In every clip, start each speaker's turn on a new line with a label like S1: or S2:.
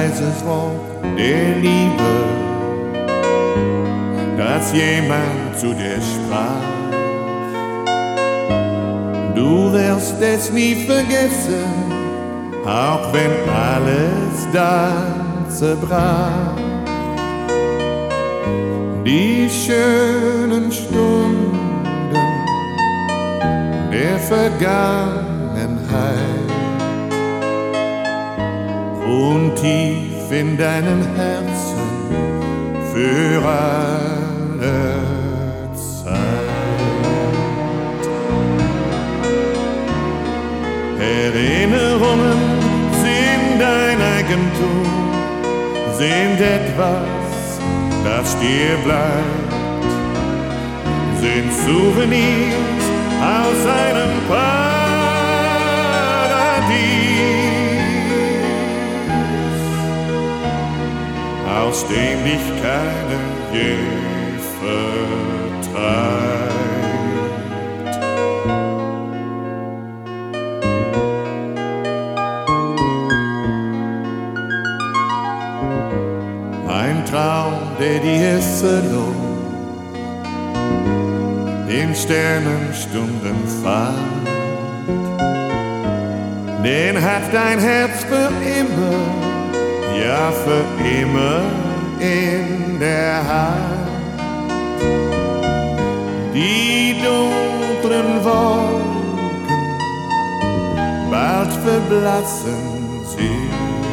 S1: leises Wort der Liebe, dass jemand zu dir sprach. Du wirst es nie vergessen, auch wenn alles dann zerbrach. Die schönen Stunden der Vergangenheit ruhen tief in deinem Herzen für alle Zeit. Erinnerungen sind dein Eigentum, sind etwas, das dir bleibt, sind Souvenirs aus einem Paradies, aus dem dich keiner je vertreibt. Ein Traum, der dir verlor, in Sternenstunden fand, den hat dein Herz für immer, ja für immer in der Hand. Die dunklen Wolken, bald verblassen sie,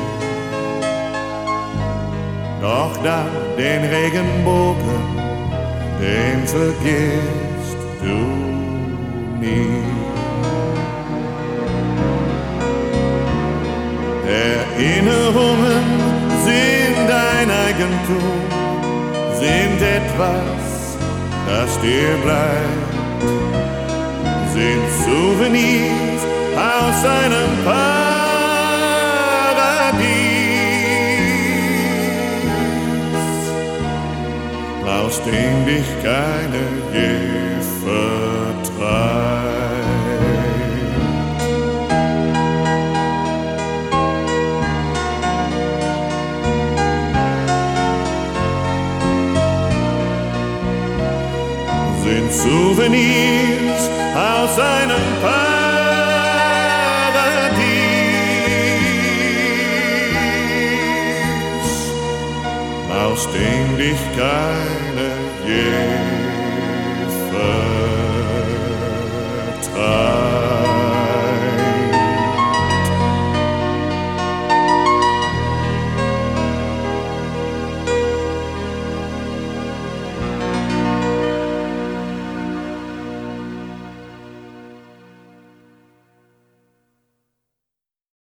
S1: doch dann den Regenbogen, den vergisst du nie. Erinnerungen sind dein Eigentum, sind etwas, das dir bleibt, sind Souvenirs aus einem Paradies, aus dem dich keiner je vertreibt. Sind Souvenirs aus einem Paradies, aus dem dich keiner je vertreibt.